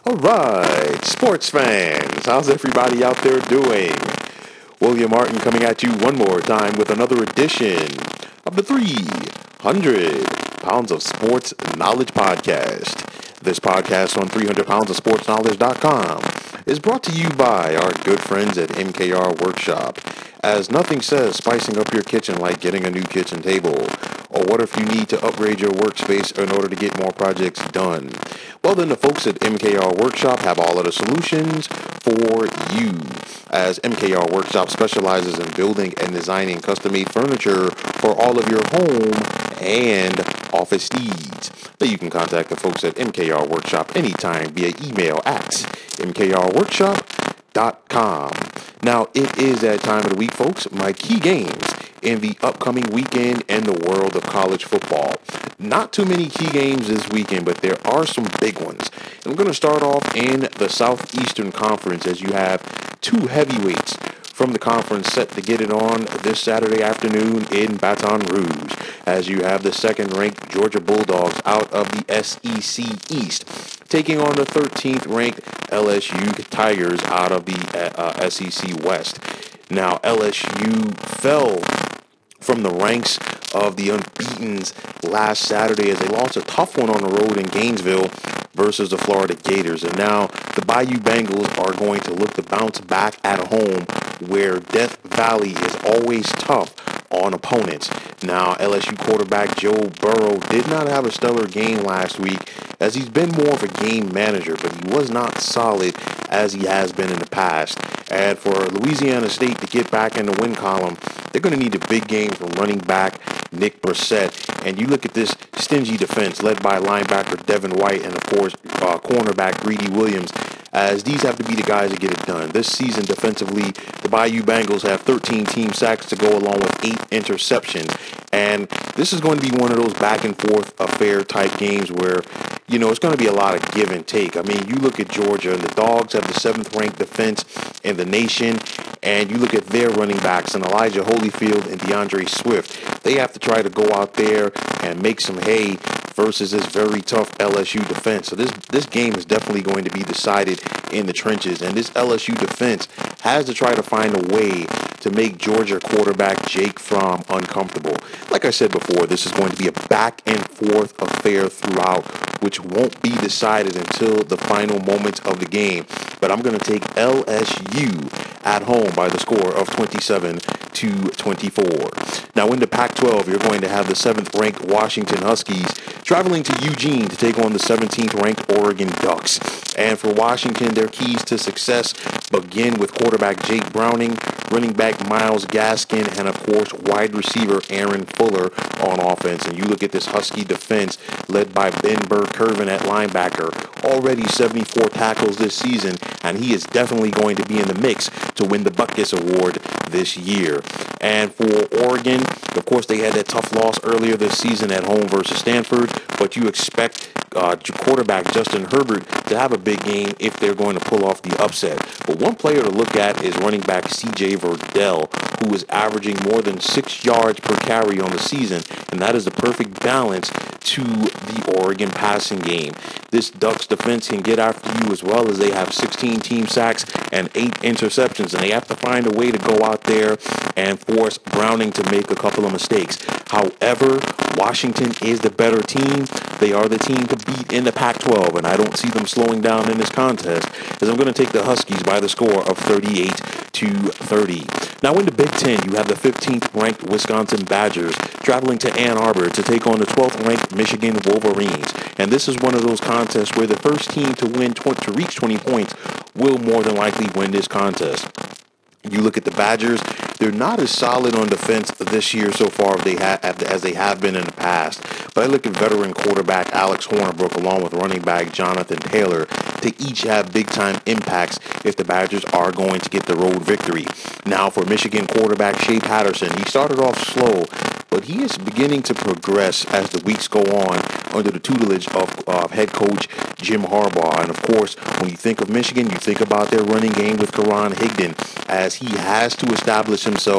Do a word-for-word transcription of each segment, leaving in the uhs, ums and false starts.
All right, sports fans, how's everybody out there doing? William Martin coming at you one more time with another edition of the three hundred Pounds of Sports Knowledge Podcast. This podcast on three hundred pounds of sports knowledge dot com is brought to you by our good friends at M K R Workshop, as nothing says spicing up your kitchen like getting a new kitchen table. Or what if you need to upgrade your workspace in order to get more projects done? Well, then the folks at M K R Workshop have all of the solutions for you, as M K R Workshop specializes in building and designing custom-made furniture for all of your home and office needs. Now you can contact the folks at M K R Workshop anytime via email at m k r workshop dot com. Now, it is that time of the week, folks, my key games in the upcoming weekend in the world of college football. Not too many key games this weekend, but there are some big ones. And I'm going to start off in the Southeastern Conference, as you have two heavyweights from the conference set to get it on this Saturday afternoon in Baton Rouge, as you have the second-ranked Georgia Bulldogs out of the S E C East taking on the thirteenth-ranked L S U Tigers out of the uh, S E C West. Now, L S U fell from the ranks of the unbeatens last Saturday as they lost a tough one on the road in Gainesville versus the Florida Gators. And now the Bayou Bengals are going to look to bounce back at home, where Death Valley is always tough on opponents. Now, L S U quarterback Joe Burrow did not have a stellar game last week, as he's been more of a game manager, but he was not solid as he has been in the past. And for Louisiana State to get back in the win column, they're going to need a big game from running back Nick Brissett. And you look at this stingy defense led by linebacker Devin White and, of course, uh, cornerback Greedy Williams, as these have to be the guys that get it done. This season defensively, the Bayou Bengals have thirteen team sacks to go along with eight interceptions. And this is going to be one of those back and forth affair type games where, you know, it's going to be a lot of give and take. I mean, you look at Georgia, and the Dogs have the seventh ranked defense in the nation, and you look at their running backs, and Elijah Holyfield and DeAndre Swift. They have to try to go out there and make some hay versus this very tough L S U defense. So this this game is definitely going to be decided in the trenches, and this L S U defense has to try to find a way to make Georgia quarterback Jake Fromm uncomfortable. Like I said before, this is going to be a back and forth affair throughout, which won't be decided until the final moments of the game. But I'm going to take L S U at home by the score of twenty-seven to twenty-four. Now in the Pac twelve, you're going to have the seventh ranked Washington Huskies traveling to Eugene to take on the seventeenth ranked Oregon Ducks. And for Washington, their keys to success begin with quarterback Jake Browning, running back Myles Gaskin, and of course wide receiver Aaron Fuller on offense. And you look at this Husky defense led by Ben Burr-Kirven at linebacker, already seventy-four tackles this season, and he is definitely going to be in the mix to win the Butkus Award this year. And for Oregon, of course, they had that tough loss earlier this season at home versus Stanford, but you expect uh, quarterback Justin Herbert to have a big game if they're going to pull off the upset. But one player to look at is running back C J Verdell, who is averaging more than six yards per carry on the season, and that is the perfect balance to the Oregon passing game. This Ducks defense can get after you, as well as they have sixteen team sacks and eight interceptions, and they have to find a way to go out there and force Browning to make a couple of mistakes. However, Washington is the better team. They are the team to beat in the Pac twelve, and I don't see them slowing down in this contest, as I'm going to take the Huskies by the score of thirty-eight to thirty. Now in the Big Ten, you have the fifteenth ranked Wisconsin Badgers traveling to Ann Arbor to take on the twelfth ranked Michigan Wolverines. And this is one of those contests where the first team to win tw- to reach twenty points will more than likely win this contest. You look at the Badgers, they're not as solid on defense this year so far as they, ha- as they have been in the past. But I look at veteran quarterback Alex Hornibrook along with running back Jonathan Taylor to each have big-time impacts if the Badgers are going to get the road victory. Now for Michigan quarterback Shea Patterson, he started off slow, but he is beginning to progress as the weeks go on under the tutelage of uh, head coach Jim Harbaugh. And of course, when you think of Michigan, you think about their running game with Karan Higdon, as he has to establish himself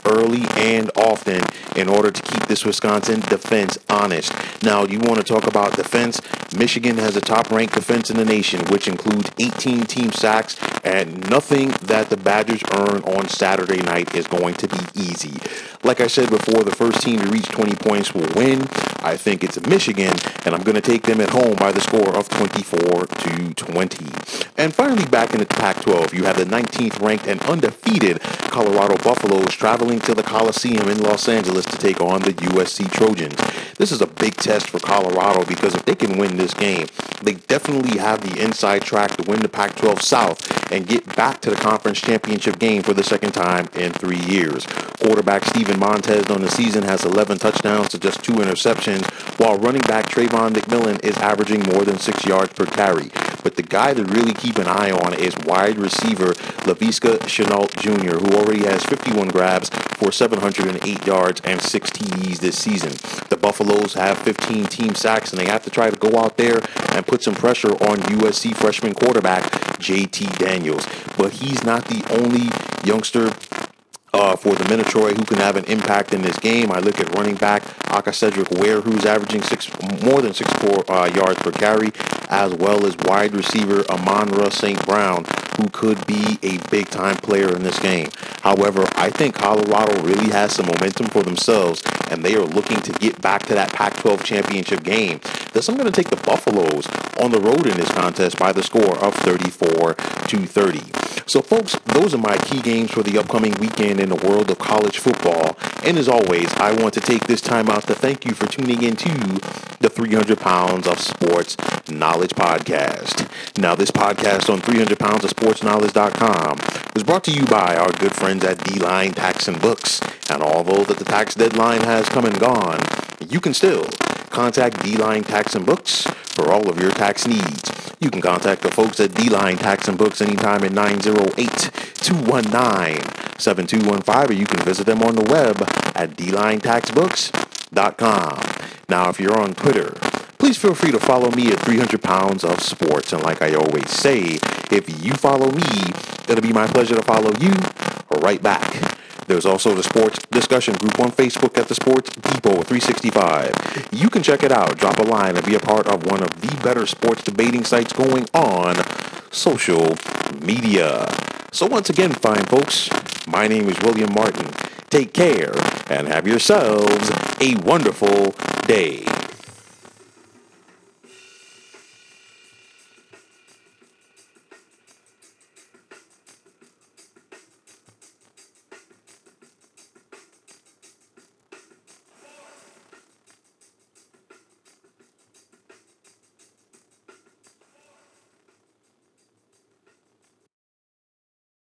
early and often in order to keep this Wisconsin defense honest. Now, you want to talk about defense? Michigan has a top-ranked defense in the nation, which includes eighteen team sacks, and nothing that the Badgers earn on Saturday night is going to be easy. Like I said before, the first team to reach twenty points will win. I think it's Michigan, and I'm going to take them at home by the score of twenty-four to twenty. And finally, back in the Pac twelve, you have the nineteenth ranked and undefeated Colorado Buffaloes traveling to the Coliseum in Los Angeles to take on the U S C Trojans. This is a big test for Colorado because if they can win this game, they definitely have the inside track to win the Pac twelve South and get back to the conference championship game for the second time in three years. Quarterback Steven Montez on the season has eleven touchdowns to just two interceptions, while running back Trayvon McMillan is averaging more than six yards per carry. But the guy to really keep an eye on is wide receiver Laviska Shenault Junior, who already has fifty-one grabs for seven hundred eight yards and six T Ds this season. The Buffaloes have fifteen team sacks, and they have to try to go out there and put some pressure on U S C freshman quarterback J T Daniels. But he's not the only youngster Uh, for the Minotaur who can have an impact in this game. I look at running back Aka Cedric Ware, who's averaging six more than six four uh, yards per carry, as well as wide receiver Amon-Ra Saint Brown, who could be a big-time player in this game. However, I think Colorado really has some momentum for themselves, and they are looking to get back to that Pac twelve championship game. Thus, I'm going to take the Buffaloes on the road in this contest by the score of thirty-four to thirty. So, folks, those are my key games for the upcoming weekend in the world of college football. And as always, I want to take this time out to thank you for tuning in to the three hundred pounds of Sports Knowledge podcast. Now, this podcast on three hundred pounds of sports knowledge dot com was brought to you by our good friends at D-Line Tax and Books. And although that the tax deadline has come and gone, you can still contact D-Line Tax and Books for all of your tax needs. You can contact the folks at D-Line Tax and Books anytime at nine oh eight, two one nine, seven two one five, or you can visit them on the web at d line tax books dot com. Now, if you're on Twitter, please feel free to follow me at three hundred pounds of sports. And like I always say, if you follow me, it'll be my pleasure to follow you right back. There's also the sports discussion group on Facebook at the Sports Depot three sixty-five. You can check it out, drop a line, and be a part of one of the better sports debating sites going on social media. So once again, fine folks, my name is William Martin. Take care and have yourselves a wonderful day.